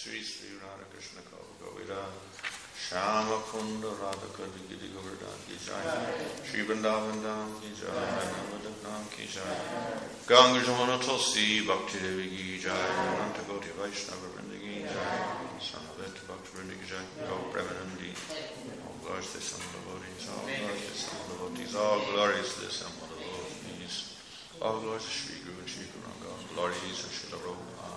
Sri Sri Radha Krishna Govida Shama Kunda Radha Giri Govardhan Ki Jai Shri Vrindavan Dham Ki Jai Navadhan Dham Ki Jai Ganga Jamuna Tulsi Bhakti Devi Ki Jai Ananta Goti Vaishnava Vrinda Ki Jai Samavet Bhakti Vrinda Ki Jai Go Premanandi All glories to the Son of devotees, all glories to the Son of devotees, all glories to the Son of devotees, all glories to Shri Guru and Shri Guranga, all glories to Srila Prabhupada.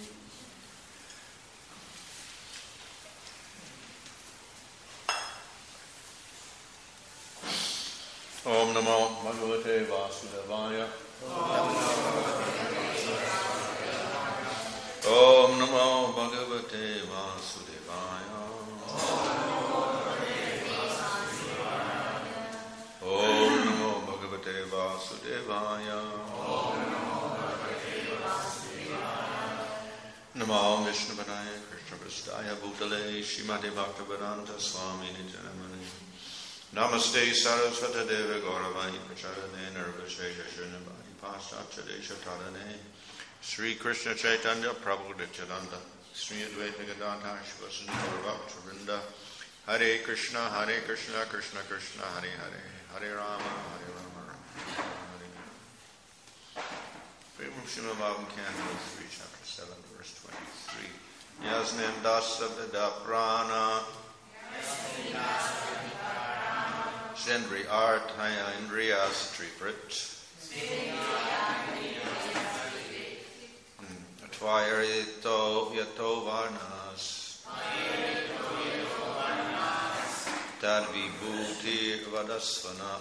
Om Namo Bhagavate Vasudevaya. Om Namo Bhagavate Vasudevaya. Om Namo Bhagavate Vasudevaya. Namo Vishnupadaya Krishna Prasthaya Bhutale Srimati Bhaktivedanta Swami Nityanamani. Namaste Saraswata Deva Gauravani Pracharane Nirvashesha Srinivani Paschatya Desha Tarane Sri Krishna Chaitanya Prabhu Nityananda Sri Advaita Gadadhar Shivasana Gaurabhakta Vrinda Hare Krishna Krishna Krishna Hare Hare Hare Rama Rama Hare Hare. From Srimad Bhagavatam Canto 3 Chapter 7 Verse 23 Yasmin Dasa Vida Prana Sendri Arthaya Indriyas Triprit Tvayarito Yato Varnas Tad Vibhuti Vadasvana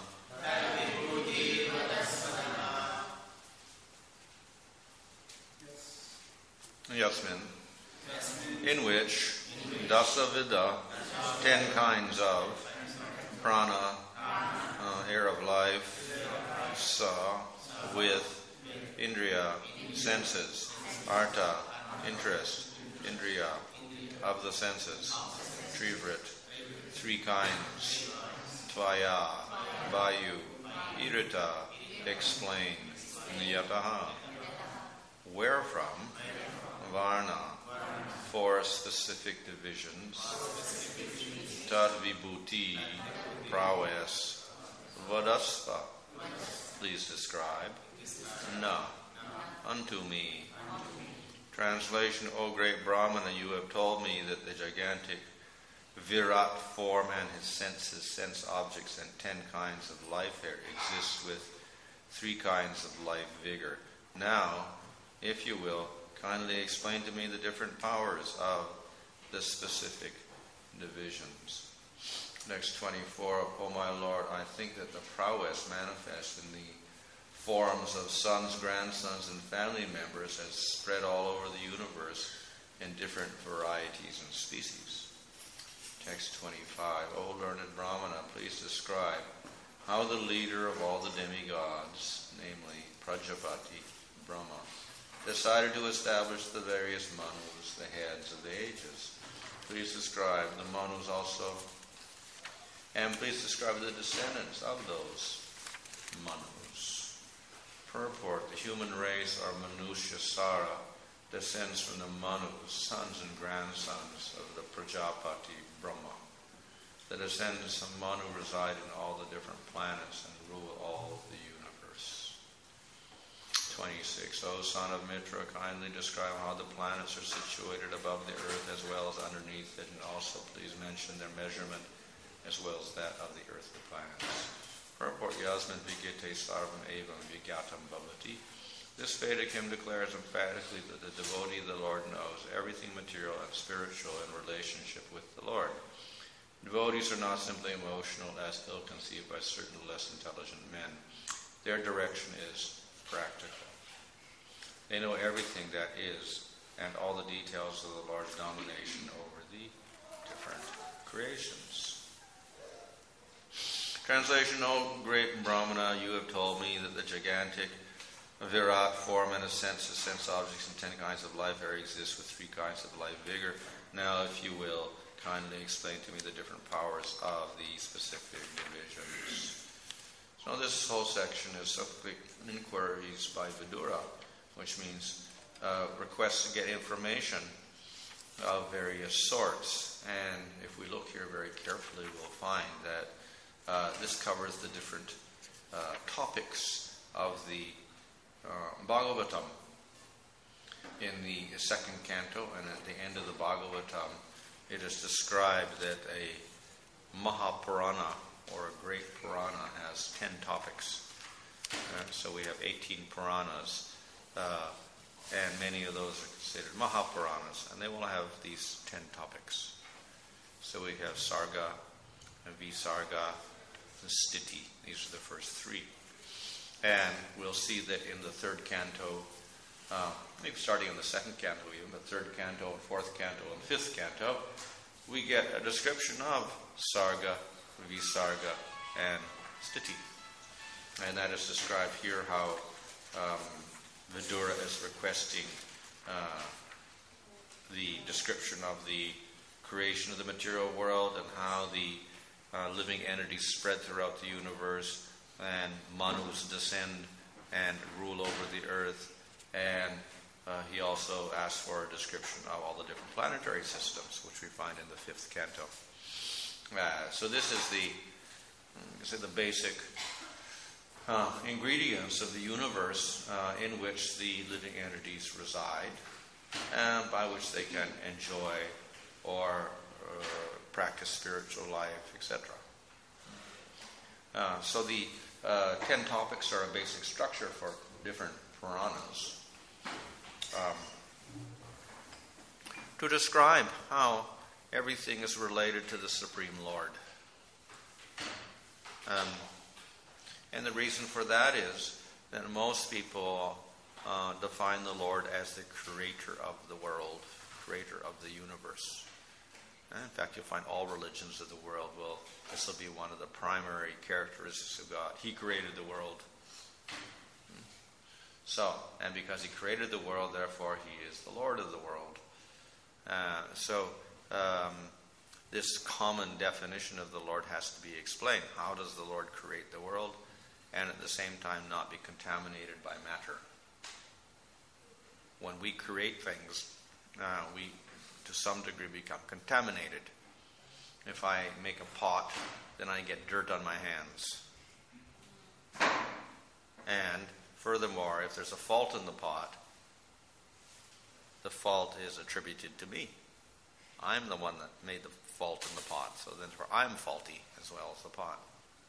Yasmin, in which Dasa Vida, 10 kinds of prana, air of life, sa, with, indriya, senses, arta, interest, indriya, of the senses, trivrit, 3 kinds, tvaya, by you, irita, explain, yataha, wherefrom, varna, 4 specific divisions, tad vibhuti, prowess, vadasva, please describe, na, unto me. Translation, O great Brahmana, you have told me that the gigantic Virat form and his senses, sense objects, and 10 kinds of life here exist with 3 kinds of life vigor. Now, if you will, kindly explain to me the different powers of the specific divisions. Next 24, O my Lord, I think that the prowess manifest in the forms of sons, grandsons, and family members has spread all over the universe in different varieties and species. Text 25, O learned Brahmana, please describe how the leader of all the demigods, namely Prajapati, Brahma, decided to establish the various manus, the heads of the ages. Please describe the manus also, and please describe the descendants of those manus. Purport, the human race, or Manusya Sara, descends from the manus, sons and grandsons of the Prajapati Brahma. The descendants of Manu reside in all the different planets and rule all the universe. 26. O son of Mitra, kindly describe how the planets are situated above the earth as well as underneath it, and also please mention their measurement as well as that of the earthly planets. Purport, Yasmin Vigite Sarvam Evam Vigatam Bhavati. This Vedic hymn declares emphatically that the devotee of the Lord knows everything material and spiritual in relationship with the Lord. Devotees are not simply emotional as ill-conceived by certain less intelligent men. Their direction is practical. They know everything that is and all the details of the Lord's domination over the different creations. Translation, O great Brahmana, you have told me that the gigantic Virat form and a sense objects and 10 kinds of life here exist with 3 kinds of life vigor. Now, if you will, kindly explain to me the different powers of the specific divisions. So this whole section is subsequent inquiries by Vidura, which means requests to get information of various sorts. And if we look here very carefully, we'll find that this covers the different topics of the Bhagavatam. In the second canto and at the end of the Bhagavatam, it is described that a Mahapurana, or a great Purana, has 10 topics. So we have 18 Puranas, and many of those are considered Mahapuranas, and they will have these 10 topics. So we have Sarga, and Visarga, and Sthiti. These are the first 3. And we'll see that in the third canto, maybe starting in the second canto even, but third canto, fourth canto, and fifth canto, we get a description of Sarga, Visarga, and Sthiti. And that is described here how Vidura is requesting the description of the creation of the material world and how the living entities spread throughout the universe, and Manus descend and rule over the earth. And he also asks for a description of all the different planetary systems, which we find in the fifth canto. So this is the basic ingredients of the universe in which the living entities reside, and by which they can enjoy or practice spiritual life, etc. So the 10 topics are a basic structure for different Puranas to describe how everything is related to the Supreme Lord. And the reason for that is that most people define the Lord as the creator of the world, creator of the universe. And in fact, you'll find all religions of the world this will be one of the primary characteristics of God. He created the world. So, and because he created the world, therefore he is the Lord of the world. This common definition of the Lord has to be explained. How does the Lord create the world and at the same time not be contaminated by matter? When we create things, we to some degree become contaminated. If I make a pot, then I get dirt on my hands. And furthermore, if there's a fault in the pot, the fault is attributed to me. I'm the one that made the fault in the pot, so therefore I'm faulty as well as the pot.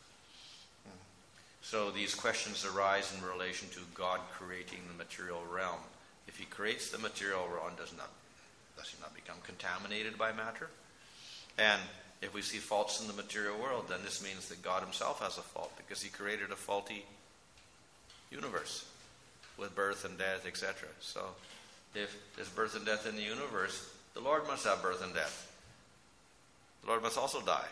So these questions arise in relation to God creating the material realm. If he creates the material realm, does he not become contaminated by matter? And if we see faults in the material world, then this means that God himself has a fault, because he created a faulty universe with birth and death, etc. So if there's birth and death in the universe, the Lord must have birth and death. The Lord must also die.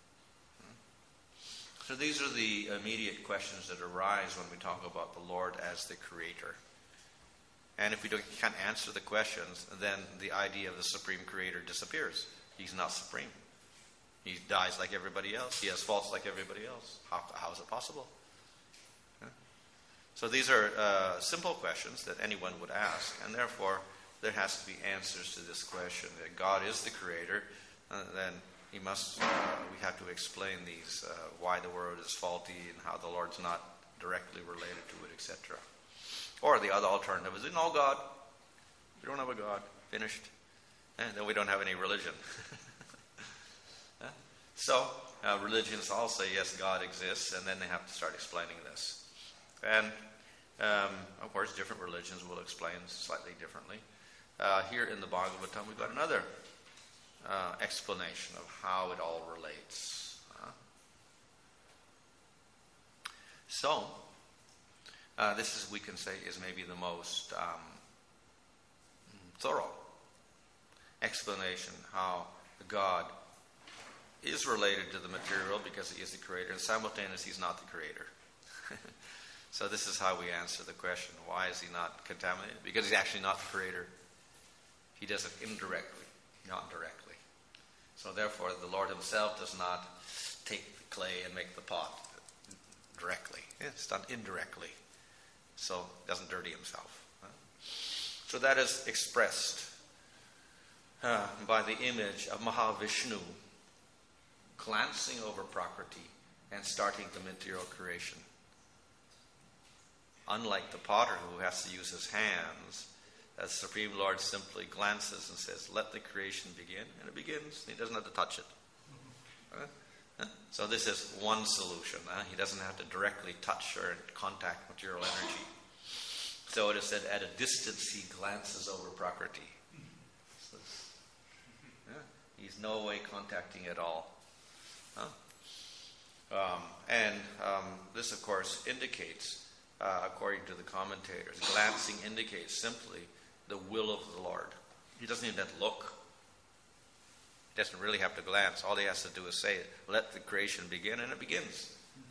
So these are the immediate questions that arise when we talk about the Lord as the creator. And if we can't answer the questions, then the idea of the supreme creator disappears. He's not supreme. He dies like everybody else. He has faults like everybody else. How is it possible? Yeah. So these are simple questions that anyone would ask, and therefore there has to be answers to this question. That God is the creator, then we have to explain these, why the world is faulty and how the Lord's not directly related to it, etc. Or the other alternative is, no God. We don't have a God. Finished. And then we don't have any religion. So religions all say, yes, God exists, and then they have to start explaining this. And, of course, different religions will explain slightly differently. Here in the Bhagavatam, we've got another explanation of how it all relates. So, this is, we can say, is maybe the most thorough explanation how God is related to the material because he is the creator, and simultaneously he's not the creator. So this is how we answer the question, why is he not contaminated? Because he's actually not the creator. He does it indirectly, not directly. So therefore, the Lord himself does not take the clay and make the pot directly. It's done indirectly. So he doesn't dirty himself. So that is expressed by the image of Mahavishnu glancing over Prakriti and starting the material creation. Unlike the potter who has to use his hands, the Supreme Lord simply glances and says, let the creation begin, and it begins. He doesn't have to touch it. So this is one solution. He doesn't have to directly touch or contact material energy. So it is said, at a distance he glances over Prakriti. So, he's no way contacting it all. This, of course, indicates, according to the commentators, glancing indicates simply the will of the Lord. He doesn't even have to look. He doesn't really have to glance. All he has to do is say, let the creation begin, and it begins.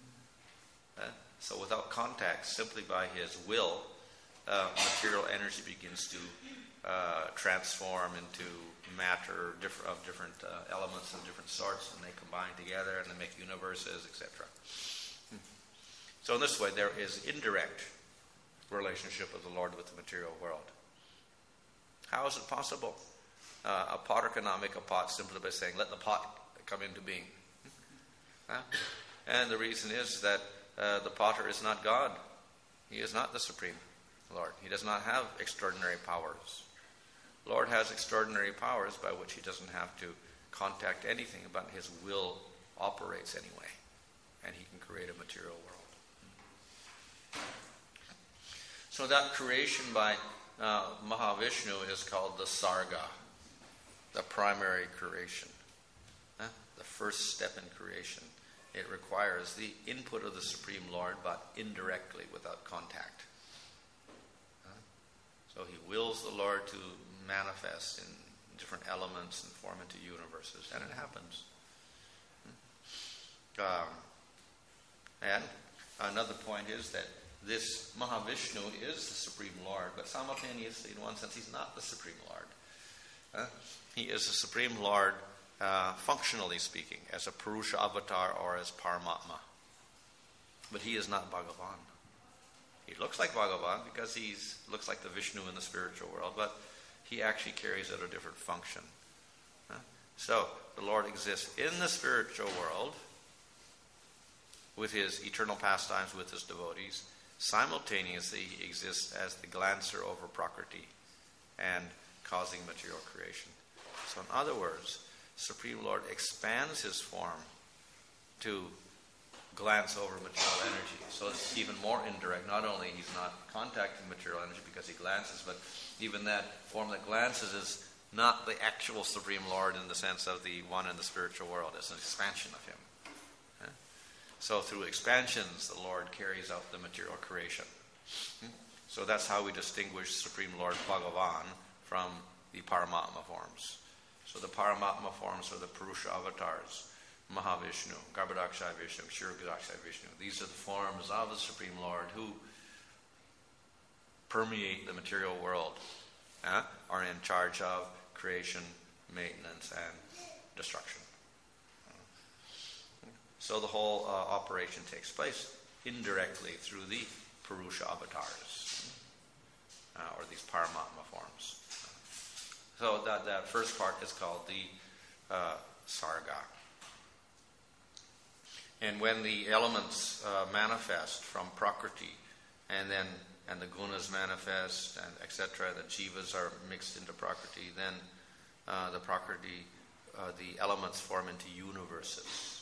So without contact, simply by his will, material energy begins to transform into matter of different elements of different sorts, and they combine together and they make universes, etc. So in this way, there is indirect relationship of the Lord with the material world. How is it possible? A potter cannot make a pot simply by saying, let the pot come into being. And the reason is that the potter is not God. He is not the Supreme Lord. He does not have extraordinary powers. The Lord has extraordinary powers by which he doesn't have to contact anything, but his will operates anyway. And he can create a material world. So that creation by Mahavishnu is called the Sarga, the primary creation. The first step in creation. It requires the input of the Supreme Lord, but indirectly, without contact. So he wills the Lord to manifest in different elements and form into universes, and it happens. And another point is that this Mahavishnu is the Supreme Lord, but simultaneously, in one sense, he's not the Supreme Lord. He is the Supreme Lord, functionally speaking, as a Purusha avatar or as Paramatma. But he is not Bhagavan. He looks like Bhagavan because he looks like the Vishnu in the spiritual world, but he actually carries out a different function. So, the Lord exists in the spiritual world with his eternal pastimes with his devotees. Simultaneously, he exists as the glancer over Prakriti and causing material creation. So in other words, Supreme Lord expands his form to glance over material energy. So it's even more indirect. Not only he's not contacting material energy because he glances, but even that form that glances is not the actual Supreme Lord in the sense of the one in the spiritual world. It's an expansion of him. So through expansions, the Lord carries out the material creation. So that's how we distinguish Supreme Lord Bhagavan from the Paramatma forms. So the Paramatma forms are the Purusha avatars, Mahavishnu, Garbhodakshaya Vishnu, Kshirodakshaya Vishnu. These are the forms of the Supreme Lord who permeate the material world, are in charge of creation, maintenance, and destruction. So the whole operation takes place indirectly through the Purusha avatars, or these Paramatma forms. So that first part is called the Sarga. And when the elements manifest from Prakriti, and the gunas manifest, and etc., the jivas are mixed into Prakriti, then the elements form into universes.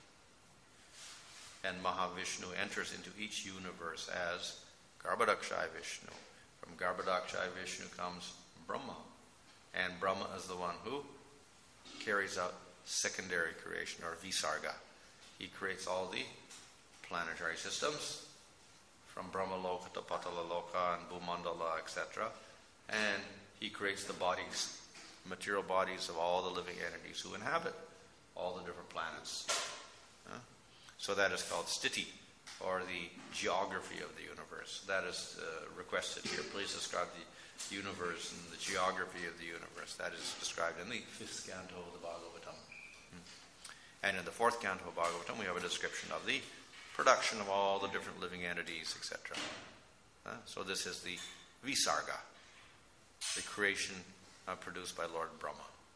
And Mahavishnu enters into each universe as Garbhodakshaya Vishnu. From Garbhodakshaya Vishnu comes Brahma. And Brahma is the one who carries out secondary creation, or Visarga. He creates all the planetary systems, from Brahmaloka to Patalaloka and Bhumandala, etc. And he creates the bodies, material bodies of all the living entities who inhabit all the different planets. So that is called Sthiti, or the geography of the universe. That is requested here. Please describe the universe and the geography of the universe. That is described in the 5th canto of the Bhagavatam. And in the 4th canto of Bhagavatam, we have a description of the production of all the different living entities, etc. So this is the Visarga, the creation produced by Lord Brahma.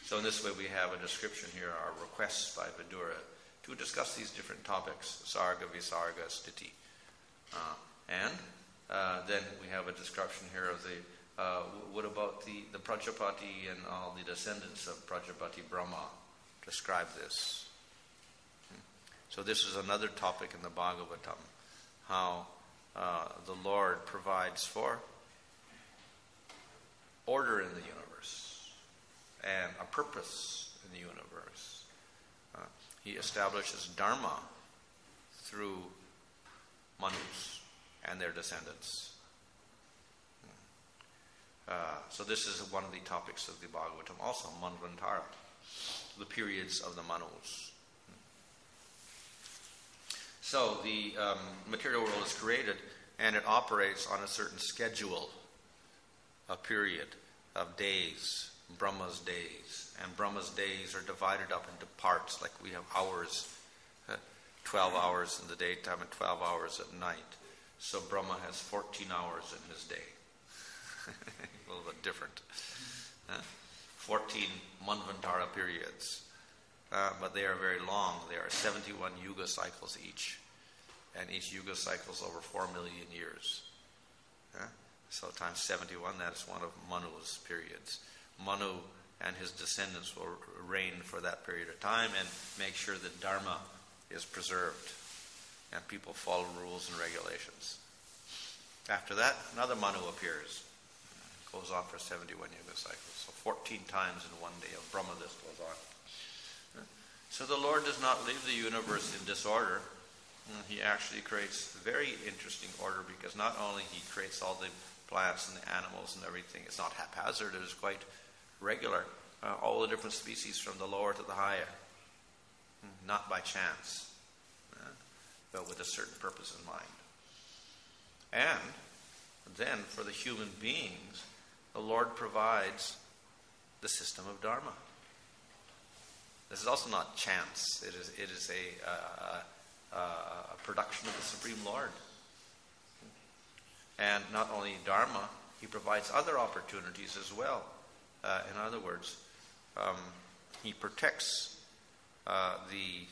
So in this way we have a description here, our requests by Vidura to discuss these different topics, Sarga, Visarga, Sthiti. And then we have a description here of what about the Prajapati and all the descendants of Prajapati Brahma? Describe this. So this is another topic in the Bhagavatam, how the Lord provides for order in the universe and a purpose in the universe. He establishes Dharma through Manus and their descendants. So this is one of the topics of the Bhagavatam, also Manvantara, the periods of the Manus. So the material world is created and it operates on a certain schedule, a period of days, Brahma's days. And Brahma's days are divided up into parts, like we have hours, 12 hours in the daytime and 12 hours at night. So Brahma has 14 hours in his day. A little bit different. 14 Manvantara periods. But they are very long. They are 71 yuga cycles each. And each yuga cycle is over 4 million years. So times 71, that's one of Manu's periods. Manu and his descendants will reign for that period of time and make sure that Dharma is preserved and people follow rules and regulations. After that, another Manu appears. It goes on for 71 yuga cycles. So 14 times in one day of Brahma this goes on. So the Lord does not leave the universe in disorder. He actually creates very interesting order, because not only he creates all the plants and the animals and everything, it's not haphazard, it is quite regular. All the different species from the lower to the higher. Not by chance, but with a certain purpose in mind. And then for the human beings, the Lord provides the system of Dharma. This is also not chance. It is a production of the Supreme Lord. And not only Dharma, he provides other opportunities as well. In other words, he protects the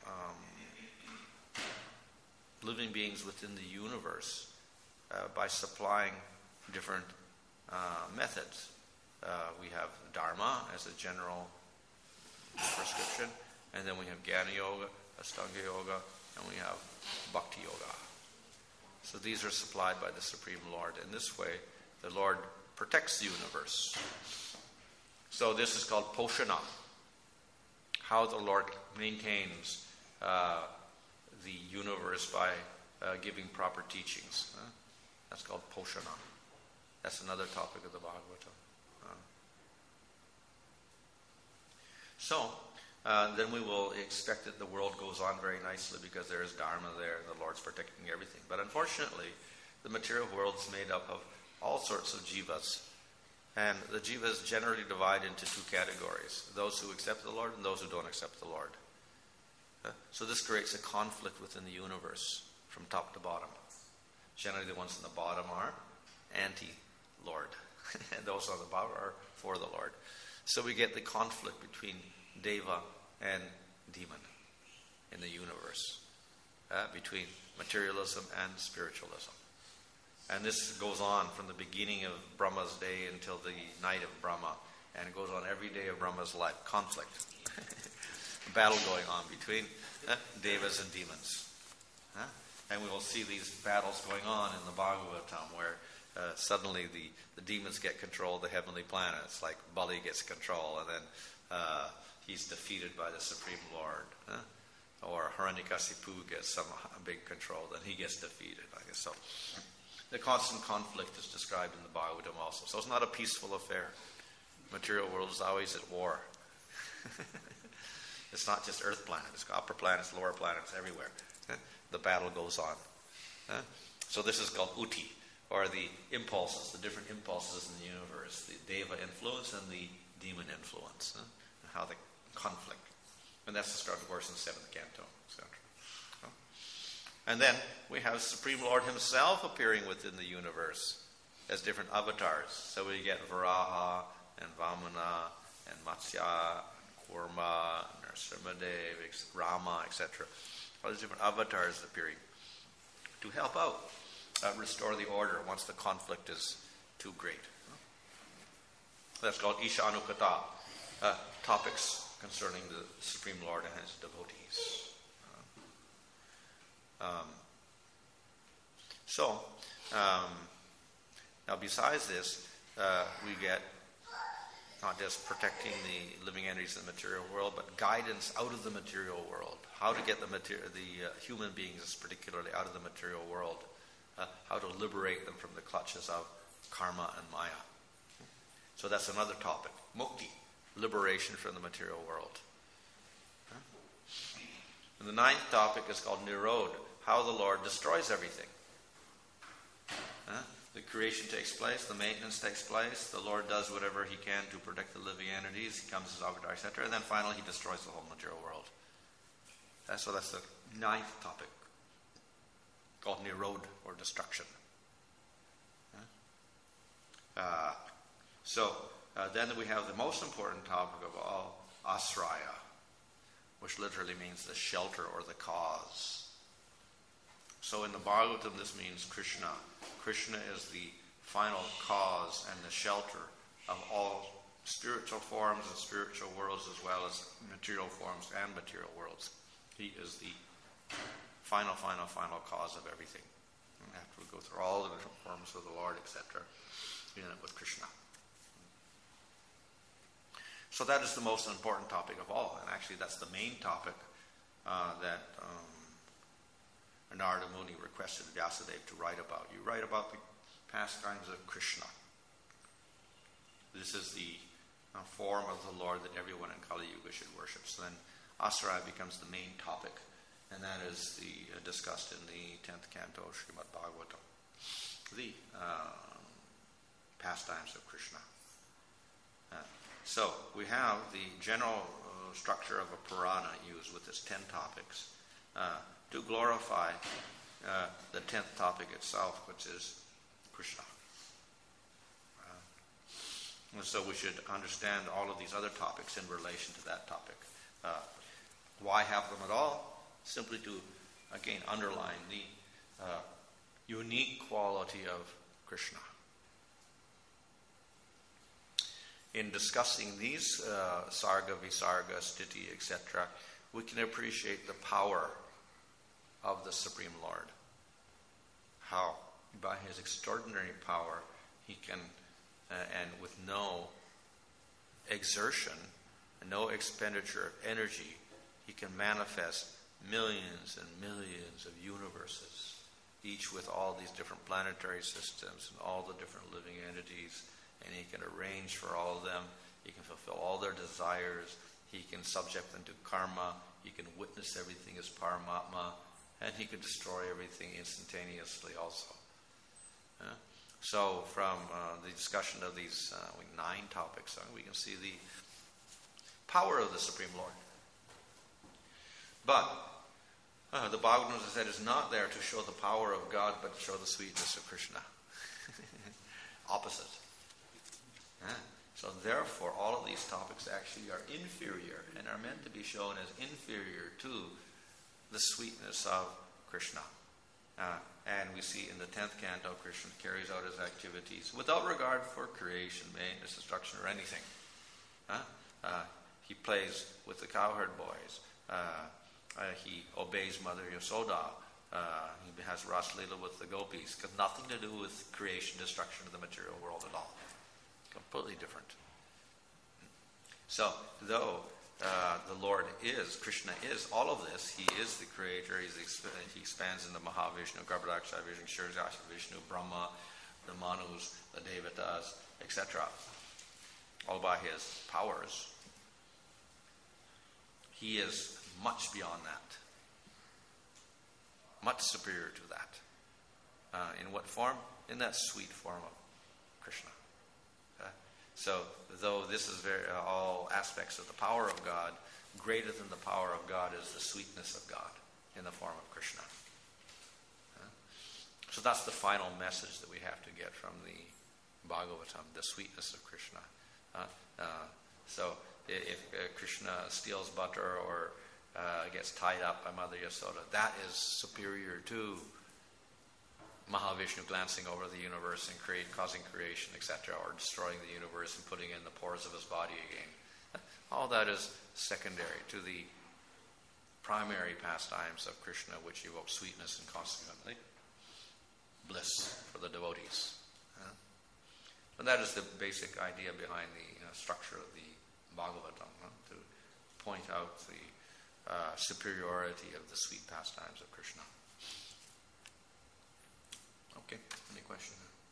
living beings within the universe by supplying different methods. We have Dharma as a general prescription, and then we have Jnana Yoga, Astanga Yoga, and we have Bhakti Yoga. So these are supplied by the Supreme Lord. In this way, the Lord protects the universe. So this is called Poshana, how the Lord maintains the universe by giving proper teachings. That's called Poshana. That's another topic of the Bhagavatam. So then we will expect that the world goes on very nicely, because there is Dharma there, the Lord's protecting everything. But unfortunately, the material world is made up of all sorts of jivas. And the jivas generally divide into two categories: those who accept the Lord and those who don't accept the Lord. So this creates a conflict within the universe from top to bottom. Generally, the ones in the bottom are anti-Lord, and those on the bottom are for the Lord. So we get the conflict between Deva and demon in the universe, between materialism and spiritualism. And this goes on from the beginning of Brahma's day until the night of Brahma, and it goes on every day of Brahma's life. Conflict. A battle going on between devas and demons. And we will see these battles going on in the Bhagavatam, where suddenly the demons get control of the heavenly planets, like Bali gets control, and then he's defeated by the Supreme Lord. Or Hiranyakasipu gets some big control, then he gets defeated. I guess so. The constant conflict is described in the Bhagavatam also. So it's not a peaceful affair. Material world is always at war. It's not just Earth planet. It's upper planets, lower planets, everywhere. The battle goes on. So this is called Uti, or the impulses, the different impulses in the universe, the Deva influence and the demon influence, and how the conflict. And that's described, of course, in the 7th canto, etc. And then we have Supreme Lord himself appearing within the universe as different avatars. So we get Varaha and Vamana and Matsya, Kurma, Nrsimhadev, Rama, etc. All these different avatars appearing to help out, restore the order once the conflict is too great. That's called Ishanukata, topics concerning the Supreme Lord and his devotees. Now besides this, we get not just protecting the living entities in the material world, but guidance out of the material world. How to get the human beings, particularly, out of the material world. How to liberate them from the clutches of karma and maya. So that's another topic. Mukti, liberation from the material world. And the ninth topic is called Nirod, how the Lord destroys everything. The creation takes place, the maintenance takes place, the Lord does whatever he can to protect the living entities, he comes as avatar, etc., and then finally he destroys the whole material world. So that's the ninth topic, called Nirod, or destruction. Then we have the most important topic of all, Asraya, which literally means the shelter or the cause. So in the Bhagavatam, this means Krishna. Krishna is the final cause and the shelter of all spiritual forms and spiritual worlds, as well as material forms and material worlds. He is the final cause of everything. And after we go through all the different forms of the Lord, etc., we end up with Krishna. So that is the most important topic of all, and actually that's the main topic that Narada Muni requested Vyasadeva to write about. You write about the pastimes of Krishna. This is the form of the Lord that everyone in Kali Yuga should worship. So then Asraya becomes the main topic, and that is discussed in the 10th canto of Srimad Bhagavatam. The pastimes of Krishna. So we have the general structure of a Purana used with its 10 topics to glorify the 10th topic itself, which is Krishna. And so we should understand all of these other topics in relation to that topic. Why have them at all? Simply to, again, underline the unique quality of Krishna. In discussing these sarga, visarga, sthiti, etc., we can appreciate the power of the Supreme Lord. How, by his extraordinary power, he can, and with no exertion, no expenditure of energy, he can manifest millions and millions of universes, each with all these different planetary systems and all the different living entities, and he can arrange for all of them, he can fulfill all their desires, he can subject them to karma, he can witness everything as Paramatma, and he can destroy everything instantaneously also. So from the discussion of these 9 topics, we can see the power of the Supreme Lord. But the Bhagavatam, as I said, is not there to show the power of God, but to show the sweetness of Krishna. Opposite. So therefore, all of these topics actually are inferior and are meant to be shown as inferior to the sweetness of Krishna. And we see in the 10th canto, Krishna carries out his activities without regard for creation, maintenance, destruction, or anything. He plays with the cowherd boys. He obeys Mother Yasoda. He has Ras Leela with the gopis. Got nothing to do with creation, destruction of the material world at all. Completely different. So, though the Lord is, Krishna is all of this, he is the creator, he expands into Mahavishnu, Garbhodaksha, Vishnu, Kshirodaksha, Vishnu, Brahma, the Manus, the Devatas, etc. All by his powers. He is much beyond that. Much superior to that. In what form? In that sweet form of Krishna. So, though this is all aspects of the power of God, greater than the power of God is the sweetness of God in the form of Krishna. So that's the final message that we have to get from the Bhagavatam, the sweetness of Krishna. So if Krishna steals butter or gets tied up by Mother Yasoda, that is superior to Mahavishnu glancing over the universe and causing creation, etc., or destroying the universe and putting it in the pores of his body again. All that is secondary to the primary pastimes of Krishna, which evoke sweetness and consequently bliss for the devotees. And that is the basic idea behind the structure of the Bhagavatam, to point out the superiority of the sweet pastimes of Krishna. Okay, any question?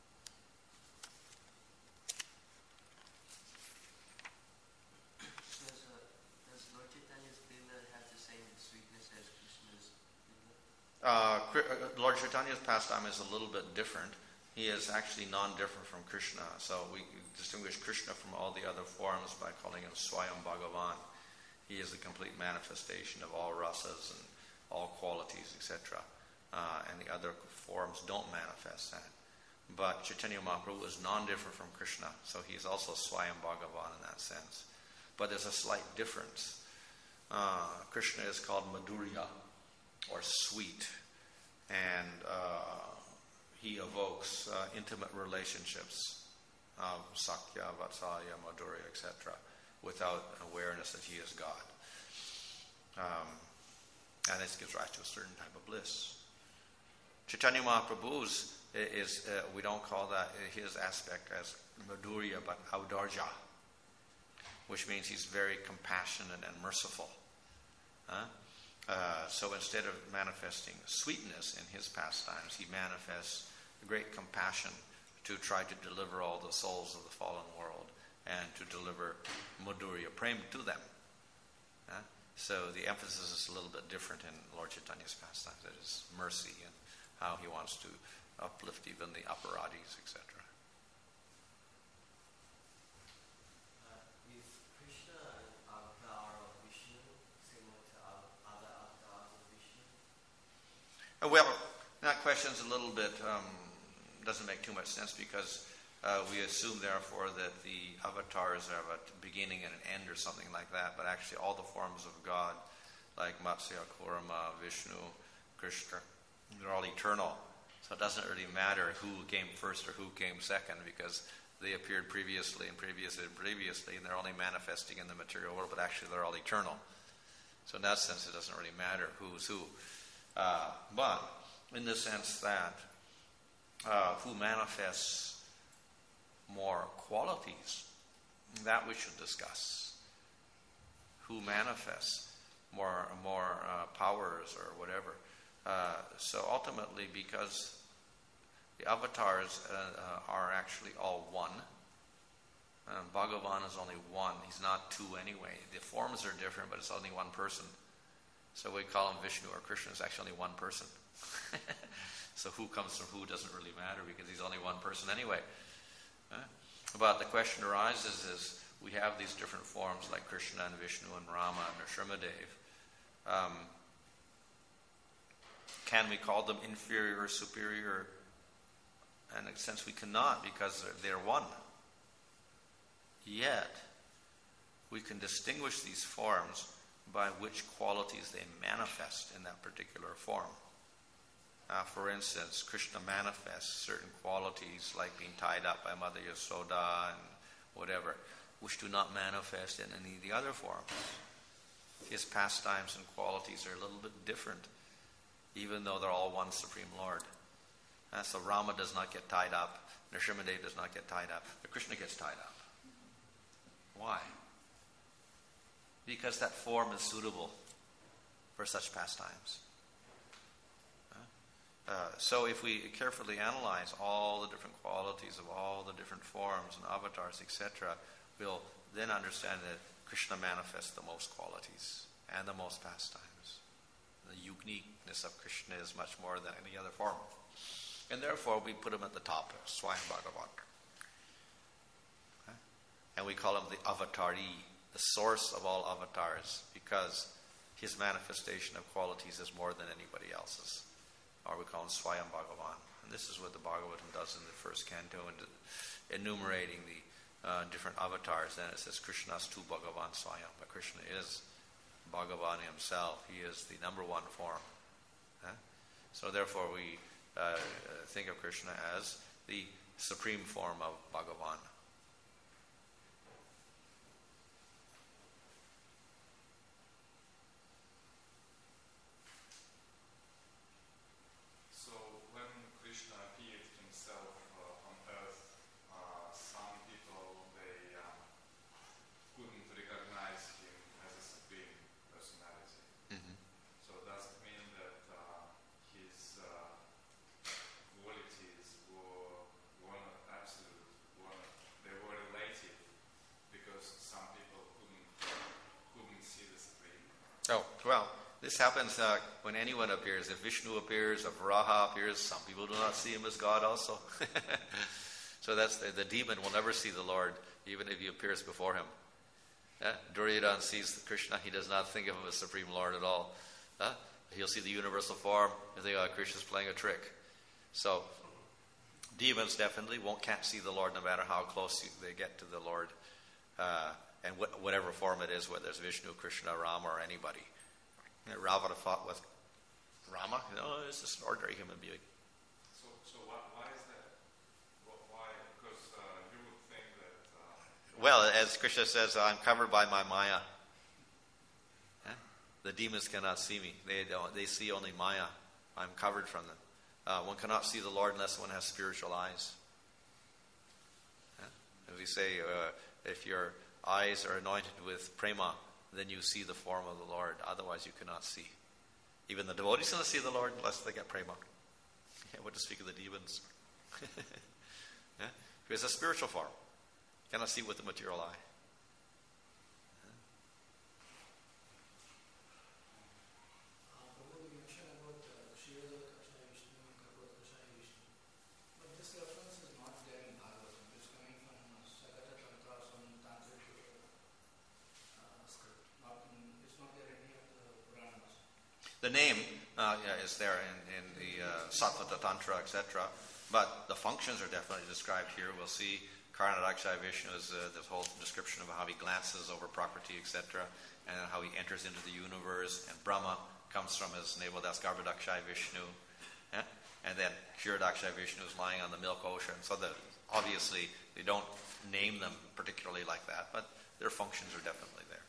Does Lord Chaitanya's Lila have the same sweetness as Krishna's Lila? Lord Chaitanya's pastime is a little bit different. He is actually non-different from Krishna. So we distinguish Krishna from all the other forms by calling him Swayam Bhagavan. He is the complete manifestation of all rasas and all qualities, etc. And the other forms don't manifest that. But Chaitanya Mahaprabhu is non-different from Krishna, so he is also Swayam Bhagavan in that sense. But there's a slight difference. Krishna is called Madhurya, or sweet, and he evokes intimate relationships of Sakya, Vatsalya, Madhurya, etc., without awareness that he is God. And this gives rise to a certain type of bliss. Chaitanya Mahaprabhu's is, we don't call that his aspect as Madhurya, but Audarja, which means he's very compassionate and merciful. So instead of manifesting sweetness in his pastimes, he manifests great compassion to try to deliver all the souls of the fallen world and to deliver Madhurya Prem to them. So the emphasis is a little bit different in Lord Chaitanya's pastimes. It is mercy and how he wants to uplift even the aparadis, etc. Is Krishna an avatar of Vishnu, similar to other avatars of Vishnu? Well, that question's a little bit, doesn't make too much sense because we assume, therefore, that the avatars have a beginning and an end or something like that, but actually all the forms of God, like Matsya, Kurama, Vishnu, Krishna, they're all eternal. So it doesn't really matter who came first or who came second, because they appeared previously and previously, and they're only manifesting in the material world, but actually they're all eternal. So in that sense, it doesn't really matter who's who. But in the sense that who manifests more qualities, that we should discuss. Who manifests more powers or whatever. So ultimately, because the avatars are actually all one, Bhagavan is only one. He's not two anyway. The forms are different, but it's only one person. So we call him Vishnu or Krishna. It's actually only one person. So who comes from who doesn't really matter, because he's only one person anyway. But the question arises is, we have these different forms like Krishna and Vishnu and Rama and Nrsimhadev. Can we call them inferior or superior? And in a sense we cannot, because they're one. Yet, we can distinguish these forms by which qualities they manifest in that particular form. For instance, Krishna manifests certain qualities like being tied up by Mother Yasoda and whatever, which do not manifest in any of the other forms. His pastimes and qualities are a little bit different, even though they're all one Supreme Lord. So Rama does not get tied up, Nrsimhadev does not get tied up, but Krishna gets tied up. Why? Because that form is suitable for such pastimes. So if we carefully analyze all the different qualities of all the different forms and avatars, etc., we'll then understand that Krishna manifests the most qualities and the most pastimes. The uniqueness of Krishna is much more than any other form. And therefore we put him at the top, Swayam Bhagavan. And we call him the avatari, the source of all avatars, because his manifestation of qualities is more than anybody else's. Or we call him Swayam Bhagavan. And this is what the Bhagavatam does in the first canto, enumerating the different avatars, then it says Krishnastu Bhagavan Swayam. But Krishna is Bhagavan himself. He is the number one form. So therefore we think of Krishna as the supreme form of Bhagavan. Well, this happens when anyone appears. If Vishnu appears, if Varaha appears, some people do not see him as God also. So that's the demon will never see the Lord, even if he appears before him. Duryodhana sees Krishna, he does not think of him as Supreme Lord at all. He'll see the universal form and think, Krishna's playing a trick. So demons definitely can't see the Lord no matter how close they get to the Lord. And whatever form it is, whether it's Vishnu, Krishna, Rama, or anybody. Ravana fought with Rama. It's just an ordinary human being. So why is that? Why? Because you would think that... Well, as Krishna says, I'm covered by my Maya. The demons cannot see me. They see only Maya. I'm covered from them. One cannot see the Lord unless one has spiritual eyes. As we say, if your eyes are anointed with prema, then you see the form of the Lord. Otherwise, you cannot see. Even the devotees cannot see the Lord unless they get prema. What to speak of the demons? It's a spiritual form. You cannot see with the material eye. The name is there in the Satvata Tantra, etc. But the functions are definitely described here. We'll see Karnadakshay Vishnu is this whole description of how he glances over Prakriti, etc. And how he enters into the universe. And Brahma comes from his navel. That's Garbhadakshay Vishnu. And then Kshirodakshay Vishnu is lying on the milk ocean. So obviously they don't name them particularly like that, but their functions are definitely there.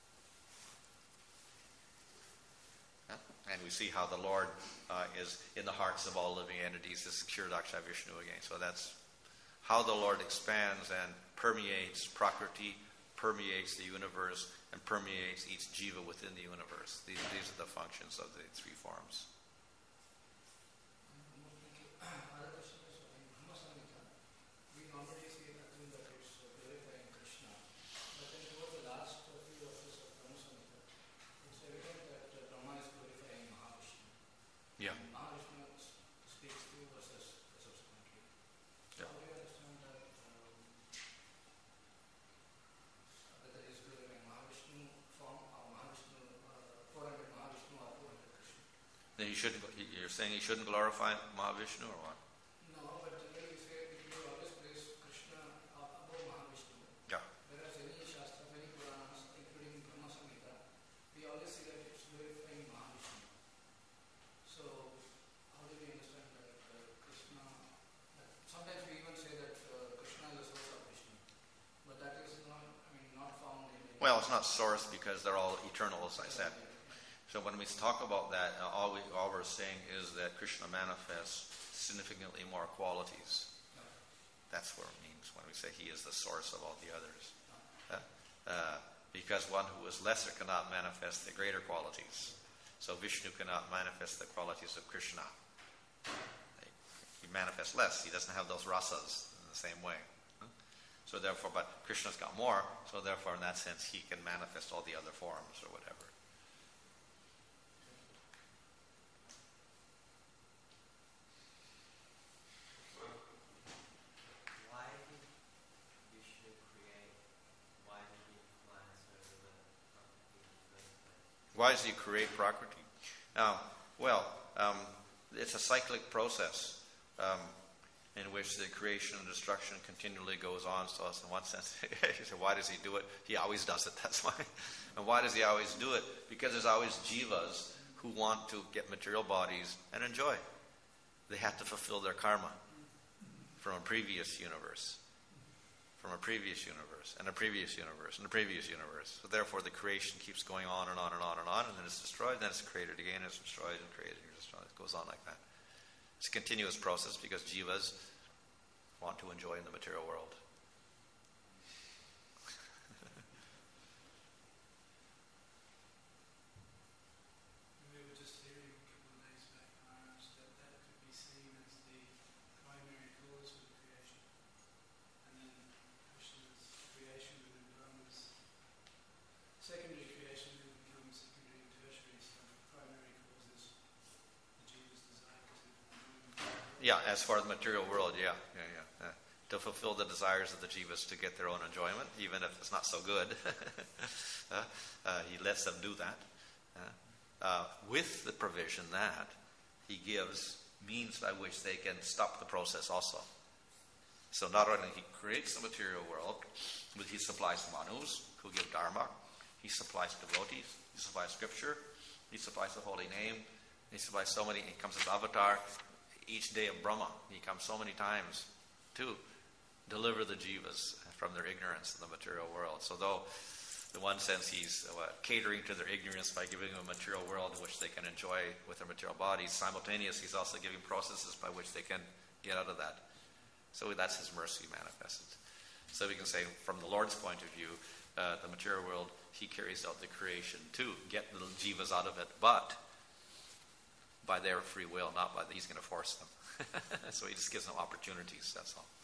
And we see how the Lord is in the hearts of all living entities. This is Kshirodakshay Vishnu again. So that's how the Lord expands and permeates Prakriti, permeates the universe, and permeates each jiva within the universe. These are the functions of the three forms. You're saying he shouldn't glorify Mahavishnu or what? No, but generally you say you always place Krishna above Mahavishnu. Yeah. Whereas any Shastra, many Puranas, including Brahma Samhita, we always see that it's glorifying Mahavishnu. So, how do we understand that Krishna? Sometimes we even say that Krishna is the source of Vishnu, but that is not found in. Well, it's not source because they're all eternal, as I said. So when we talk about that, all we're saying is that Krishna manifests significantly more qualities. That's what it means when we say he is the source of all the others. Because one who is lesser cannot manifest the greater qualities. So Vishnu cannot manifest the qualities of Krishna. He manifests less. He doesn't have those rasas in the same way. So therefore, but Krishna's got more, so therefore in that sense he can manifest all the other forms or whatever. Why does he create Prakriti? It's a cyclic process. in which the creation and destruction continually goes on. So in one sense, you say, why does he do it? He always does it, that's why. And why does he always do it? Because there's always jivas who want to get material bodies and enjoy. They have to fulfill their karma from a previous universe. From a previous universe, and a previous universe, and a previous universe. So therefore the creation keeps going on and on and on and on, and then it's destroyed, then it's created again, it's destroyed and created and destroyed. It goes on like that. It's a continuous process because jivas want to enjoy in the material world. We were just hearing a couple of days back, Maharaj, that could be seen as the primary cause of the creation. And then Krishna's creation within Brahma's secondary creation then becomes secondary and tertiary, so the primary cause is the jiva's desire to Yeah, as far as the material world, yeah. To fulfill the desires of the jivas to get their own enjoyment, even if it's not so good. He lets them do that. With the provision that he gives means by which they can stop the process also. So not only he creates the material world, but he supplies manus who give dharma, he supplies devotees, he supplies scripture, he supplies the holy name, he supplies so many, he comes as avatar each day of Brahma. He comes so many times to deliver the jivas from their ignorance in the material world. So though in one sense he's catering to their ignorance by giving them a material world in which they can enjoy with their material bodies, simultaneously he's also giving processes by which they can get out of that. So that's his mercy manifested. So we can say from the Lord's point of view, the material world, he carries out the creation to get the jivas out of it, but by their free will, not by he's going to force them. So he just gives them opportunities, that's all.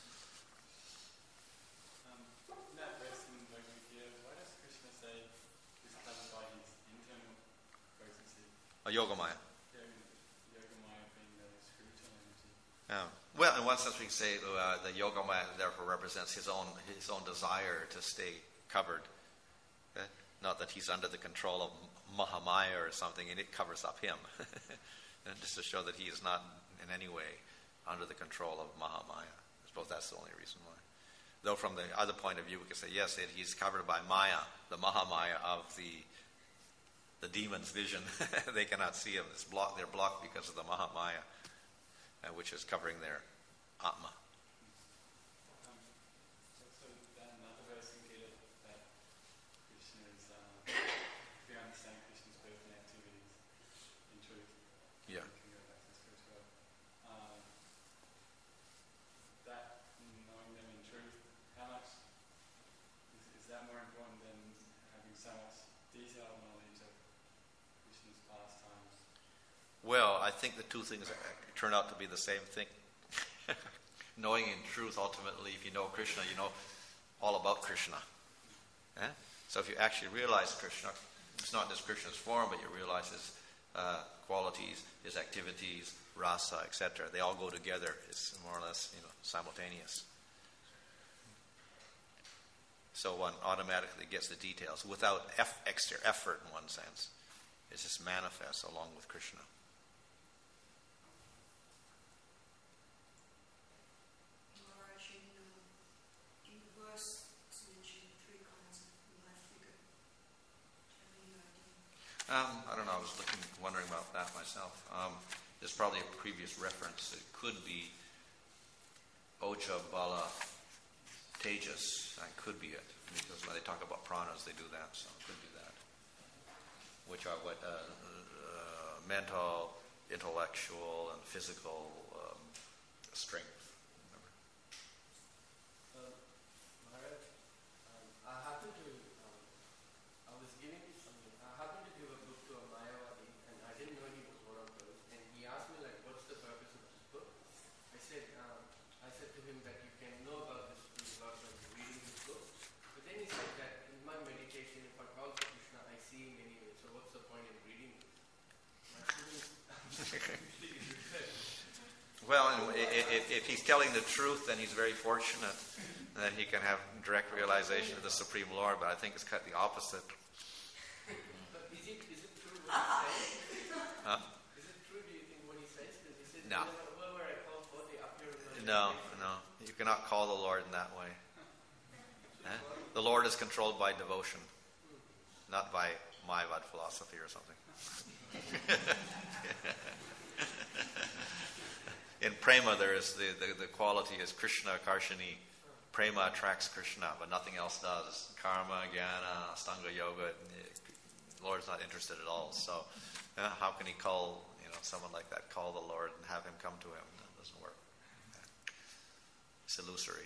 In that verse in Bhagavad Gita, why does Krishna say he's covered by his internal potency? Yogamaya. Yogamaya being the spiritual energy. Yeah. Well, in one sense we can say the Yogamaya therefore represents his own desire to stay covered. Okay? Not that he's under the control of Mahamaya or something, and it covers up him. And just to show that he is not in any way under the control of Mahamaya. I suppose that's the only reason why. Though from the other point of view, we can say, yes, he's covered by Maya, the Mahamaya of the demon's vision. They cannot see him. They're blocked because of the Mahamaya, which is covering their Atma. So another verse in Gita that Krishna is, if we understand Krishna's birth and activities in truth, Yeah. we can go back to the spiritual. That knowing them in truth, how much is that more important than having so much detailed knowledge of Krishna's pastimes? Well, I think the two things turn out to be the same thing. Knowing in truth, ultimately, if you know Krishna, you know all about Krishna. So if you actually realize Krishna, it's not just Krishna's form, but you realize his qualities, his activities, rasa, etc. They all go together. It's more or less, simultaneous. So one automatically gets the details without extra effort, in one sense. It just manifests along with Krishna. I don't know. I was wondering about that myself. There's probably a previous reference. It could be Oja, Bala, Tejas. That could be it. Because when they talk about pranas, they do that. So it could be that. Which are what mental, intellectual, and physical strength. Maharaj, I happened to give a book to a Mayavadi, and I didn't know he was one of those. And he asked me, what's the purpose of this book? I said to him that you can know about this without reading this book. But then he said that in my meditation, if I call for Krishna, I see him anyway. So what's the point in reading this? My students Well, if he's telling the truth, then he's very fortunate that he can have direct realization of the Supreme Lord. But I think it's kind of the opposite. But is it true what he says? Huh? Is it true, do you think, what he says? Because he says, No. whoever I call for, they appear in my No. You cannot call the Lord in that way. The Lord is controlled by devotion, not by Mayavad philosophy or something. In prema, there is the quality is Krishna Karshani. Prema attracts Krishna, but nothing else does. Karma, Jnana, Astanga Yoga, the Lord's not interested at all. So, how can he call someone like that? Call the Lord and have him come to him? That doesn't work. It's illusory.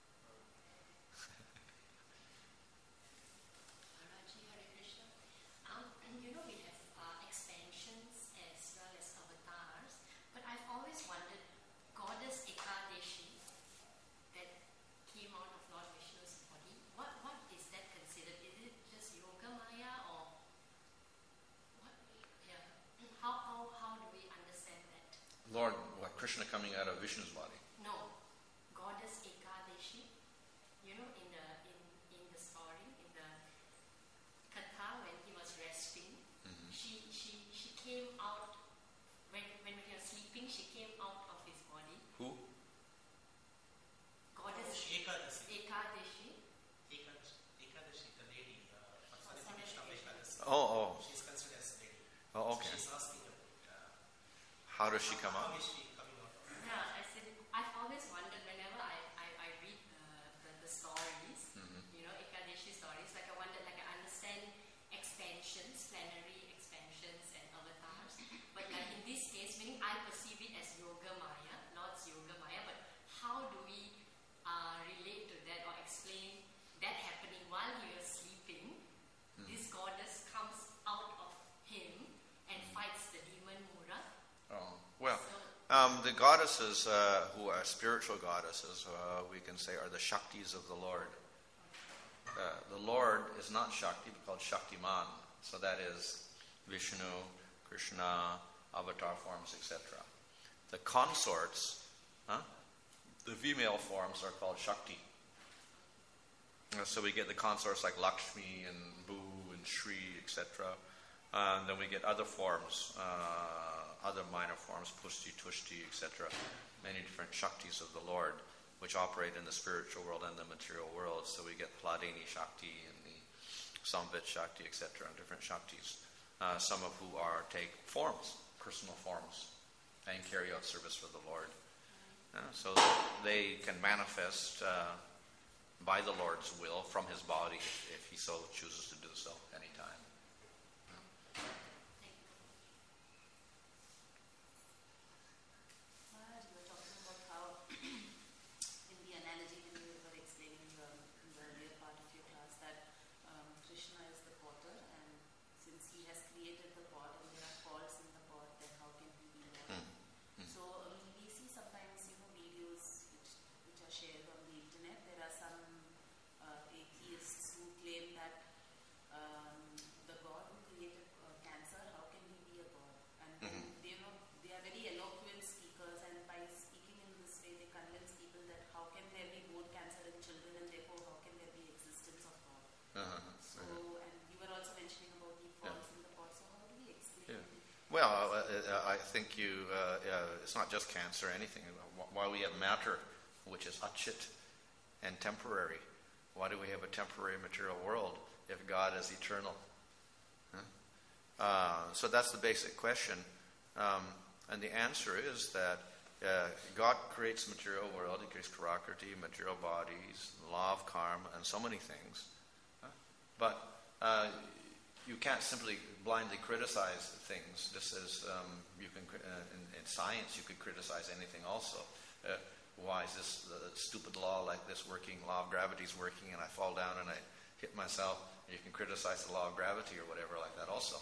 Maharaji, Hare Krishna. We have expansions as well as avatars, but I've always wondered, Goddess Ekadeshi that came out of Lord Vishnu's body, what is that considered? Is it just Yoga Maya or what? Yeah. How do we understand that? Lord, Krishna coming out of Vishnu's body? No, Goddess Ekadeshi. In the story, in the katha, when he was resting, she came out when he was sleeping. She came out of his body. Who? Goddess Ekadeshi. Ekadashi, the lady, personification of Ekadashi. Oh. She's considered as a lady. Oh, okay. She's asking about How does she come how out? is she coming out of it? Yeah, I said I've always wondered whenever I read the stories, Ekadeshi stories. Like I wondered, like I understand expansions, plenary expansions and avatars, but like in this case, meaning I perceive it as Yoga Maya, Lord's Yoga Maya. But how do we relate to that or explain that happening while he was sleeping? This goddess comes out of him and fights the demon Mura. Oh, well, So, the goddesses who are spiritual goddesses, we can say, are the Shaktis of the Lord. The Lord is not Shakti, but called Shaktiman. So that is Vishnu, Krishna, avatar forms, etc. The consorts, the female forms are called Shakti. So we get the consorts like Lakshmi and Bu and Shri, etc. And then we get other forms, other minor forms, Pushti, Tushti, etc. Many different Shaktis of the Lord, which operate in the spiritual world and the material world. So we get Hladini Shakti and the Samvit Shakti, etc. Different Shaktis, some of who take forms, personal forms, and carry out service for the Lord. So they can manifest by the Lord's will from his body if he so chooses to do so anytime. Maharaj, you were talking about how, in the analogy when you were explaining in the earlier part of your class, that Krishna is the potter, and since he has created the pot and there are faults in the pot, then how can he be Lord? So we see sometimes, videos which are shared on the internet. There are some atheists who claim that the God who created cancer, how can he be a God? And they are very eloquent speakers, and by speaking in this way, they convince people that how can there be both cancer in children, and therefore how can there be existence of God? So, and you were also mentioning about the faults in the pot. So how do we explain? Well, I think it's not just cancer, anything. While we have matter, which is achit and temporary, why do we have a temporary material world if God is eternal? So that's the basic question. And the answer is that God creates material world, he creates Prakriti, material bodies, law of karma, and so many things. But you can't simply blindly criticize things, just as you can, in science, you could criticize anything also. Why is this stupid law like this working, law of gravity is working, and I fall down and I hit myself? You can criticize the law of gravity or whatever like that also.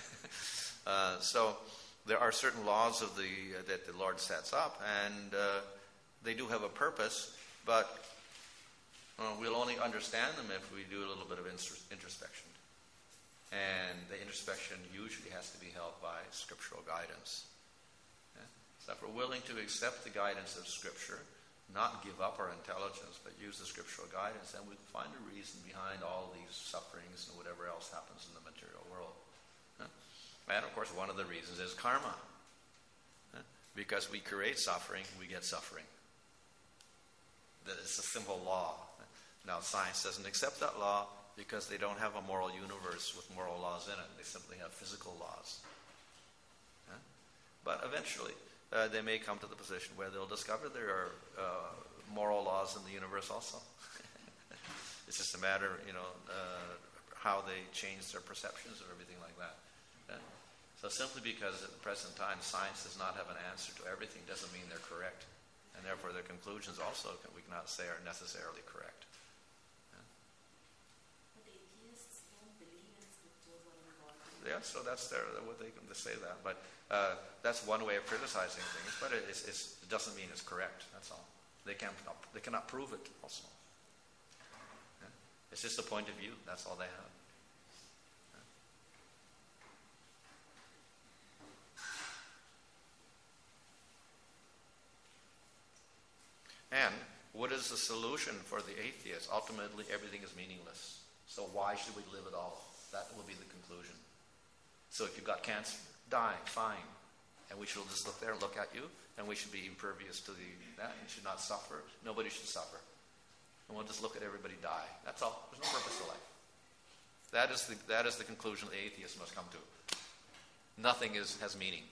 So there are certain laws that the Lord sets up, and they do have a purpose, but we'll only understand them if we do a little bit of introspection. And the introspection usually has to be held by scriptural guidance. So if we're willing to accept the guidance of Scripture, not give up our intelligence, but use the scriptural guidance, then we can find a reason behind all these sufferings and whatever else happens in the material world. And of course, one of the reasons is karma. Because we create suffering, we get suffering. that it's a simple law. Now, science doesn't accept that law because they don't have a moral universe with moral laws in it. They simply have physical laws. Yeah? But eventually, they may come to the position where they'll discover there are moral laws in the universe also. It's just a matter, how they change their perceptions of everything like that. Yeah? So simply because at the present time science does not have an answer to everything doesn't mean they're correct. And therefore their conclusions also, we cannot say, are necessarily correct. But atheists don't believe in scriptures or in God. Yeah, so that's what they can say that. But that's one way of criticizing things, but it doesn't mean it's correct, that's all. They cannot prove it also. Yeah? It's just a point of view, that's all they have. And what is the solution for the atheist? Ultimately, everything is meaningless. So why should we live at all? That will be the conclusion. So if you've got cancer, die, fine. And we should just look there and look at you, and we should be impervious to that, and should not suffer. Nobody should suffer. And we'll just look at everybody die. That's all. There's no purpose to life. That is the conclusion the atheist must come to. Nothing has meaning.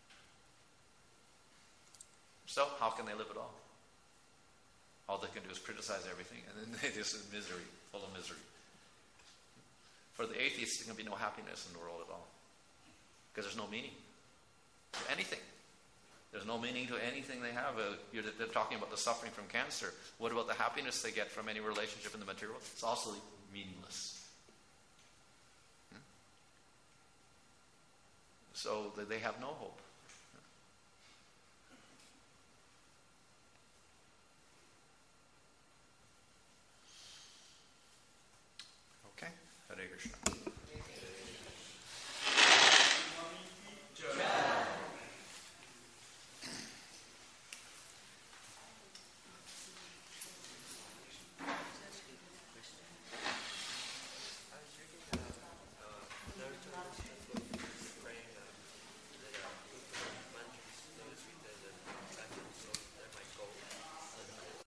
So how can they live at all? All they can do is criticize everything, and then they're just in misery, full of misery. For the atheists, there can be no happiness in the world at all. Because there's no meaning to anything. There's no meaning to anything they have. They're talking about the suffering from cancer. What about the happiness they get from any relationship in the material? It's also meaningless. So they have no hope. Okay, Hare Krishna.